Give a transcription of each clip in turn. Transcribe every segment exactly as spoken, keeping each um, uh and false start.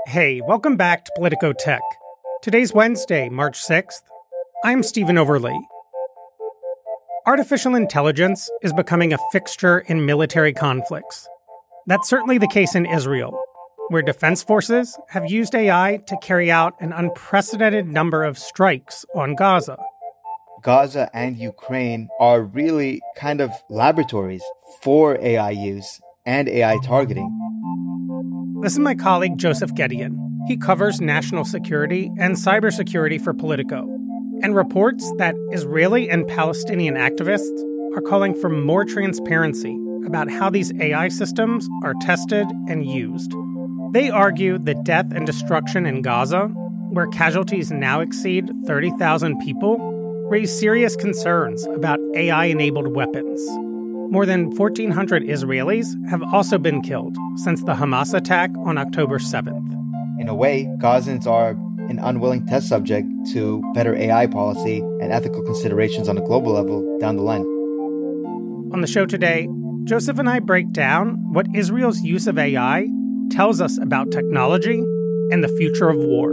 Hey, welcome back to Politico Tech. Today's Wednesday, March sixth. I'm Stephen Overley. Artificial intelligence is becoming a fixture in military conflicts. That's certainly the case in Israel, where defense forces have used A I to carry out an unprecedented number of strikes on Gaza. Gaza and Ukraine are really kind of laboratories for A I use and A I targeting. This is my colleague Joseph Gedeon. He covers national security and cybersecurity for Politico and reports that Israeli and Palestinian activists are calling for more transparency about how these A I systems are tested and used. They argue that death and destruction in Gaza, where casualties now exceed thirty thousand people, raise serious concerns about A I-enabled weapons. More than fourteen hundred Israelis have also been killed since the Hamas attack on October seventh. In a way, Gazans are an unwilling test subject to better A I policy and ethical considerations on a global level down the line. On the show today, Joseph and I break down what Israel's use of A I tells us about technology and the future of war.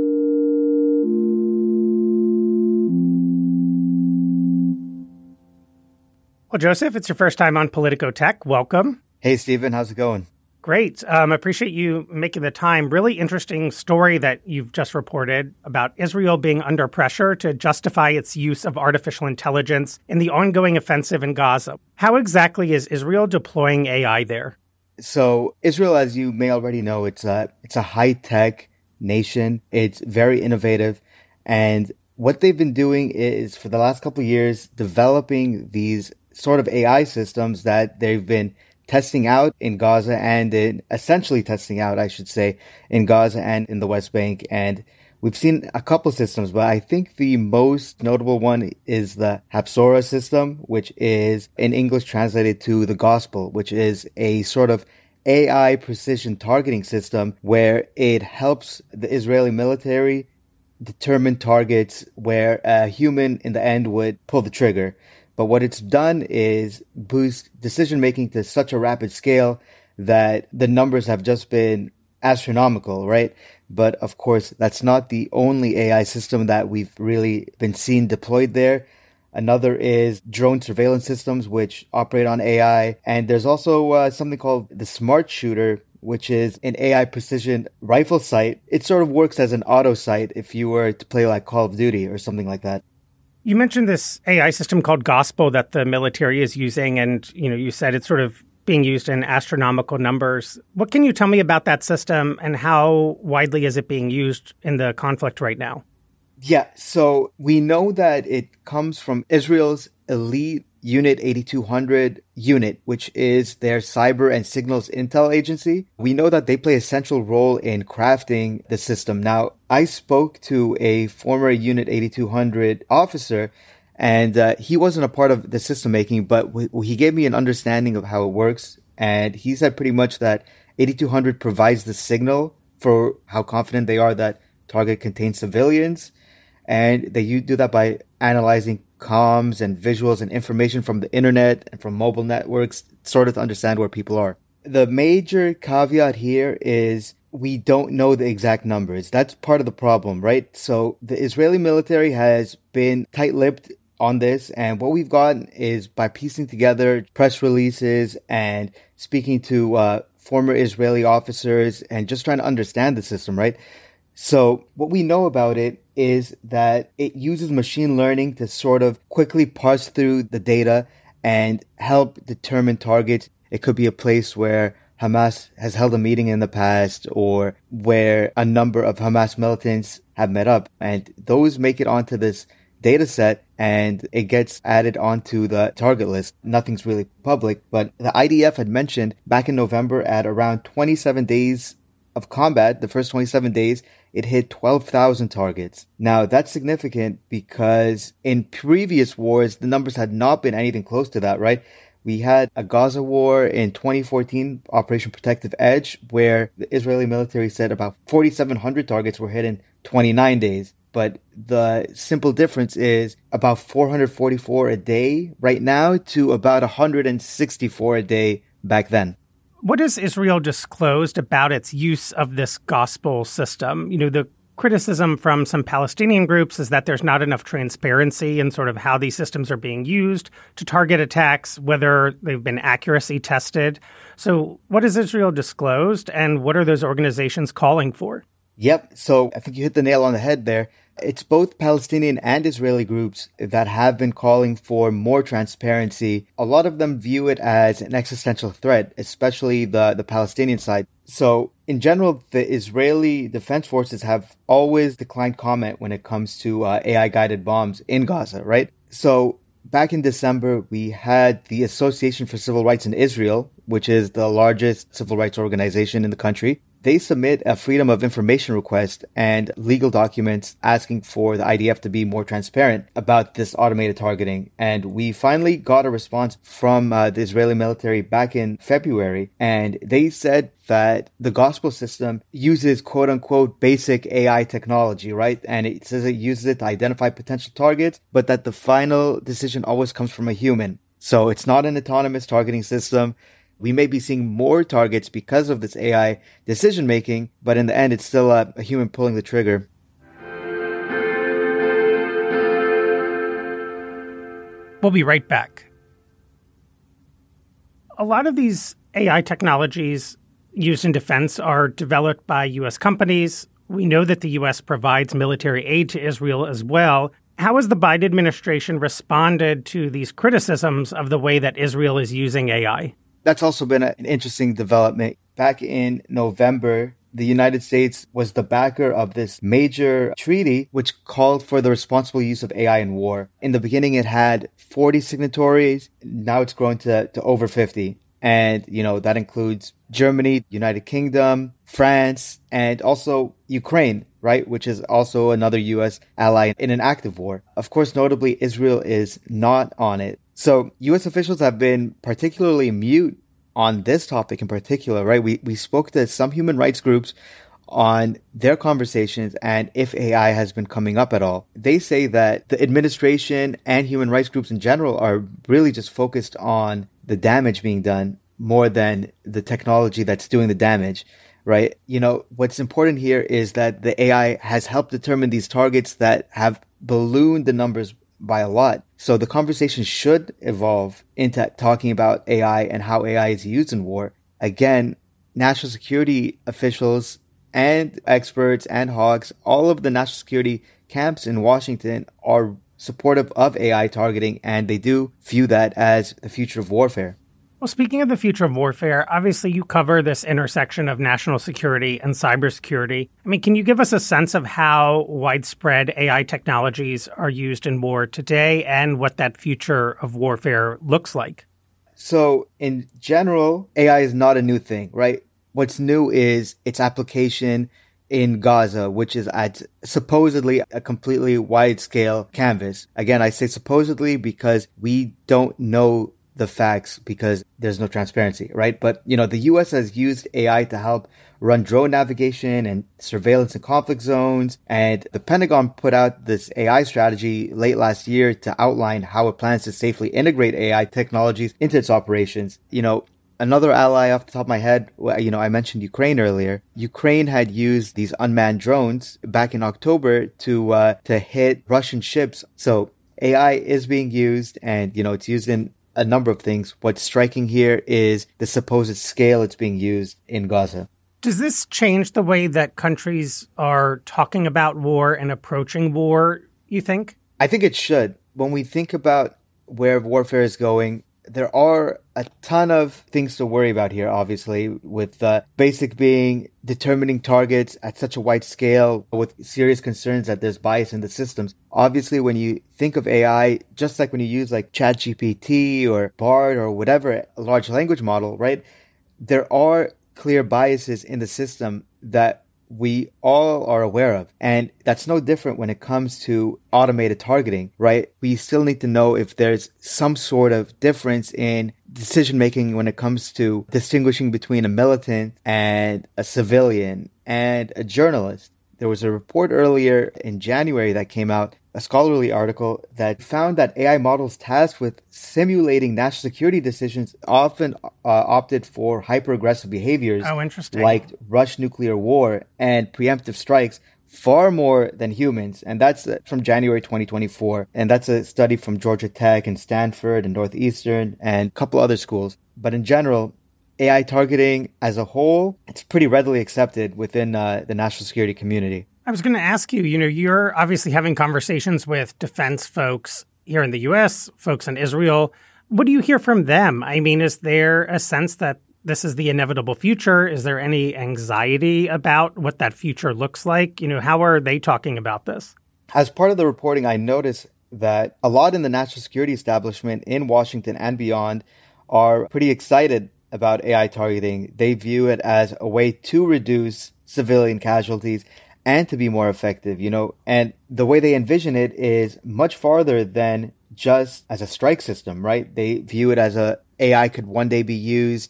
Well, Joseph, it's your first time on Politico Tech. Welcome. Hey, Stephen. How's it going? Great. Um, I appreciate you making the time. Really interesting story that you've just reported about Israel being under pressure to justify its use of artificial intelligence in the ongoing offensive in Gaza. How exactly is Israel deploying A I there? So Israel, as you may already know, it's a, it's a high-tech nation. It's very innovative. And what they've been doing is, for the last couple of years, developing these sort of A I systems that they've been testing out in Gaza and in, essentially testing out, I should say, in Gaza and in the West Bank. And we've seen a couple systems, but I think the most notable one is the Hapsora system, which is in English translated to the Gospel, which is a sort of A I precision targeting system where it helps the Israeli military determine targets where a human in the end would pull the trigger. But what it's done is boost decision-making to such a rapid scale that the numbers have just been astronomical, right? But of course, that's not the only A I system that we've really been seeing deployed there. Another is drone surveillance systems, which operate on A I. And there's also uh, something called the Smart Shooter, which is an A I precision rifle sight. It sort of works as an auto sight if you were to play like Call of Duty or something like that. You mentioned this A I system called Gospel that the military is using, and you know, you said it's sort of being used in astronomical numbers. What can you tell me about that system, and how widely is it being used in the conflict right now? Yeah, so we know that it comes from Israel's elite Unit eighty-two hundred unit, which is their cyber and signals intel agency. We know that they play a central role in crafting the system. Now, I spoke to a former Unit eighty-two hundred officer, and uh, he wasn't a part of the system making, but w- he gave me an understanding of how it works. And he said pretty much that eighty-two hundred provides the signal for how confident they are that target contains civilians. And they do that by analyzing comms and visuals and information from the internet and from mobile networks, sort of to understand where people are. The major caveat here is we don't know the exact numbers. That's part of the problem, right? So the Israeli military has been tight-lipped on this, and what we've gotten is by piecing together press releases and speaking to uh, former Israeli officers and just trying to understand the system, right? So what we know about it is that it uses machine learning to sort of quickly parse through the data and help determine targets. It could be a place where Hamas has held a meeting in the past or where a number of Hamas militants have met up. And those make it onto this data set and it gets added onto the target list. Nothing's really public, but the I D F had mentioned back in November at around twenty-seven days of combat, the first twenty-seven days, it hit twelve thousand targets. Now, that's significant because in previous wars, the numbers had not been anything close to that, right? We had a Gaza war in twenty fourteen, Operation Protective Edge, where the Israeli military said about forty-seven hundred targets were hit in twenty-nine days. But the simple difference is about four hundred forty-four a day right now to about one hundred sixty-four a day back then. What has Israel disclosed about its use of this gospel system? You know, the criticism from some Palestinian groups is that there's not enough transparency in sort of how these systems are being used to target attacks, whether they've been accuracy tested. So what has Israel disclosed, and what are those organizations calling for? Yep. So I think you hit the nail on the head there. It's both Palestinian and Israeli groups that have been calling for more transparency. A lot of them view it as an existential threat, especially the, the Palestinian side. So in general, the Israeli Defense Forces have always declined comment when it comes to uh, A I-guided bombs in Gaza, right? So back in December, we had the Association for Civil Rights in Israel, which is the largest civil rights organization in the country. They submit a Freedom of Information request and legal documents asking for the I D F to be more transparent about this automated targeting. And we finally got a response from uh, the Israeli military back in February. And they said that the gospel system uses quote unquote basic A I technology, right? And it says it uses it to identify potential targets, but that the final decision always comes from a human. So it's not an autonomous targeting system. We may be seeing more targets because of this A I decision-making, but in the end, it's still a, a human pulling the trigger. We'll be right back. A lot of these A I technologies used in defense are developed by U S companies. We know that the U S provides military aid to Israel as well. How has the Biden administration responded to these criticisms of the way that Israel is using A I? That's also been an interesting development. Back in November, the United States was the backer of this major treaty, which called for the responsible use of A I in war. In the beginning, it had forty signatories. Now it's grown to, to over fifty. And, you know, that includes Germany, United Kingdom, France, and also Ukraine, right? Which is also another U S ally in an active war. Of course, notably, Israel is not on it. So U S officials have been particularly mute on this topic in particular, right? We we spoke to some human rights groups on their conversations and if A I has been coming up at all. They say that the administration and human rights groups in general are really just focused on the damage being done more than the technology that's doing the damage, right? You know, what's important here is that the A I has helped determine these targets that have ballooned the numbers by a lot. So the conversation should evolve into talking about A I and how A I is used in war. Again, national security officials and experts and hawks, all of the national security camps in Washington are supportive of A I targeting, and they do view that as the future of warfare. Well, speaking of the future of warfare, obviously you cover this intersection of national security and cybersecurity. I mean, can you give us a sense of how widespread A I technologies are used in war today and what that future of warfare looks like? So in general, A I is not a new thing, right? What's new is its application in Gaza, which is at supposedly a completely wide-scale canvas. Again, I say supposedly because we don't know the facts because there's no transparency, right? But, you know, the U S has used A I to help run drone navigation and surveillance in conflict zones. And the Pentagon put out this A I strategy late last year to outline how it plans to safely integrate A I technologies into its operations. You know, another ally off the top of my head, you know, I mentioned Ukraine earlier. Ukraine had used these unmanned drones back in October to, uh, to hit Russian ships. So A I is being used and, you know, it's used in a number of things. What's striking here is the supposed scale it's being used in Gaza. Does this change the way that countries are talking about war and approaching war, you think? I think it should. When we think about where warfare is going, there are a ton of things to worry about here, obviously, with the uh, basic being determining targets at such a wide scale with serious concerns that there's bias in the systems. Obviously, when you think of A I, just like when you use like ChatGPT or Bard or whatever large language model, right? There are clear biases in the system that we all are aware of. And that's no different when it comes to automated targeting, right? We still need to know if there's some sort of difference in decision making when it comes to distinguishing between a militant and a civilian and a journalist. There was a report earlier in January that came out, a scholarly article that found that A I models tasked with simulating national security decisions often uh, opted for hyper-aggressive behaviors oh, interesting. like rush nuclear war and preemptive strikes far more than humans. And that's from January twenty twenty-four. And that's a study from Georgia Tech and Stanford and Northeastern and a couple other schools. But in general, A I targeting as a whole, it's pretty readily accepted within uh, the national security community. I was going to ask you, you know, you're obviously having conversations with defense folks here in the U S, folks in Israel. What do you hear from them? I mean, is there a sense that this is the inevitable future? Is there any anxiety about what that future looks like? You know, how are they talking about this? As part of the reporting, I noticed that a lot in the national security establishment in Washington and beyond are pretty excited about A I targeting. They view it as a way to reduce civilian casualties and to be more effective, you know, and the way they envision it is much farther than just as a strike system, right? They view it as a A I could one day be used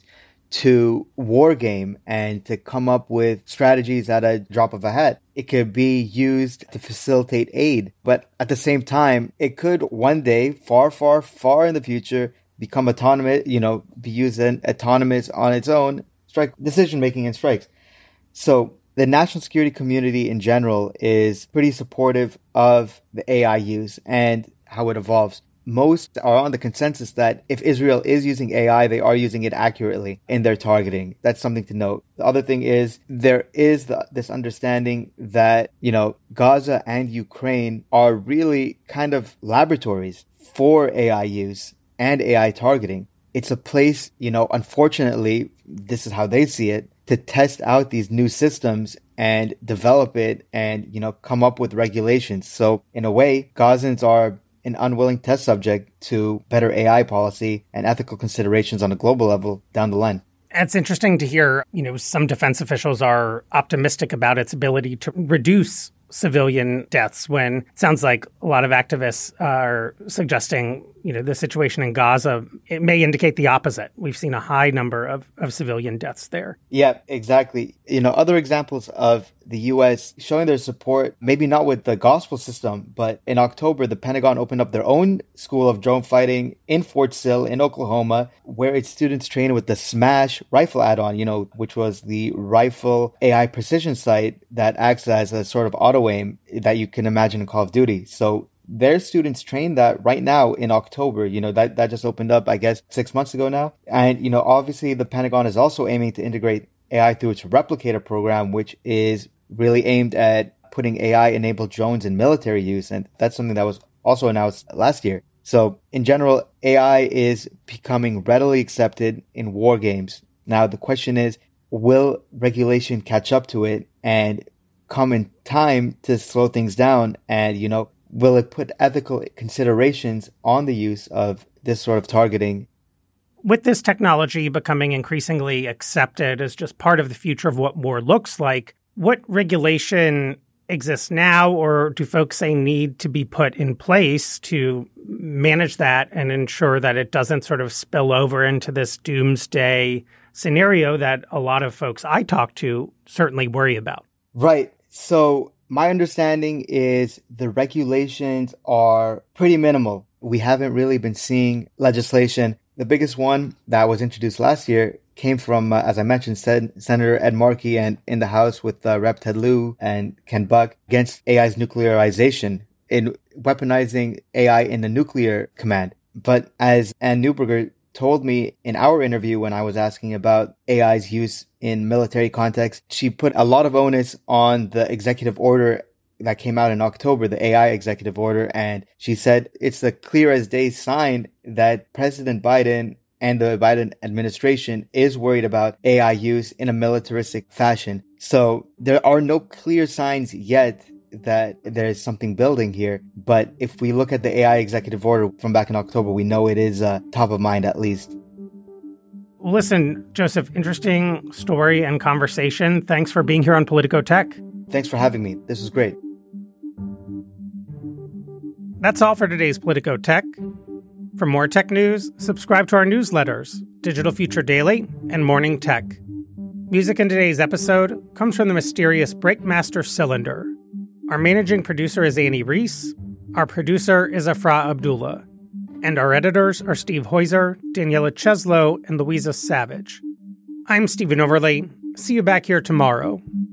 to war game and to come up with strategies at a drop of a hat. It could be used to facilitate aid, but at the same time, it could one day, far, far, far in the future, become autonomous, you know, be used in autonomous on its own strike decision making and strikes. So the national security community in general is pretty supportive of the A I use and how it evolves. Most are on the consensus that if Israel is using A I, they are using it accurately in their targeting. That's something to note. The other thing is there is the, this understanding that, you know, Gaza and Ukraine are really kind of laboratories for A I use and A I targeting. It's a place, you know, unfortunately, this is how they see it, to test out these new systems and develop it and, you know, come up with regulations. So in a way, Gazans are an unwilling test subject to better A I policy and ethical considerations on a global level down the line. It's interesting to hear, you know, some defense officials are optimistic about its ability to reduce civilian deaths when it sounds like a lot of activists are suggesting, you know, the situation in Gaza, it may indicate the opposite. We've seen a high number of, of civilian deaths there. Yeah, exactly. You know, other examples of the U S showing their support, maybe not with the gospel system, but in October, the Pentagon opened up their own school of drone fighting in Fort Sill in Oklahoma, where its students train with the SMASH rifle add-on, you know, which was the rifle A I precision sight that acts as a sort of auto aim that you can imagine in Call of Duty. So their students train that right now in October. You know, that, that just opened up, I guess, six months ago now. And, you know, obviously the Pentagon is also aiming to integrate A I through its replicator program, which is really aimed at putting A I-enabled drones in military use. And that's something that was also announced last year. So in general, A I is becoming readily accepted in war games. Now, the question is, will regulation catch up to it and come in time to slow things down? And, you know, will it put ethical considerations on the use of this sort of targeting? With this technology becoming increasingly accepted as just part of the future of what war looks like, what regulation exists now, or do folks say need to be put in place to manage that and ensure that it doesn't sort of spill over into this doomsday scenario that a lot of folks I talk to certainly worry about? Right. So my understanding is the regulations are pretty minimal. We haven't really been seeing legislation. The biggest one that was introduced last year came from, uh, as I mentioned, Sen- Senator Ed Markey, and in the House with uh, Representative Ted Lieu and Ken Buck against A I's nuclearization in weaponizing A I in the nuclear command. But as Ann Neuberger told me in our interview when I was asking about A I's use in military context, she put a lot of onus on the executive order that came out in October, the A I executive order. And she said it's the clear as day sign that President Biden and the Biden administration is worried about A I use in a militaristic fashion. So there are no clear signs yet that there is something building here. But if we look at the A I executive order from back in October, we know it is uh, top of mind at least. Listen, Joseph, interesting story and conversation. Thanks for being here on Politico Tech. Thanks for having me. This was great. That's all for today's Politico Tech. For more tech news, subscribe to our newsletters, Digital Future Daily and Morning Tech. Music in today's episode comes from the mysterious Breakmaster Cylinder. Our managing producer is Annie Reese. Our producer is Afra Abdullah. And our editors are Steve Heuser, Daniela Cheslow, and Louisa Savage. I'm Stephen Overley. See you back here tomorrow.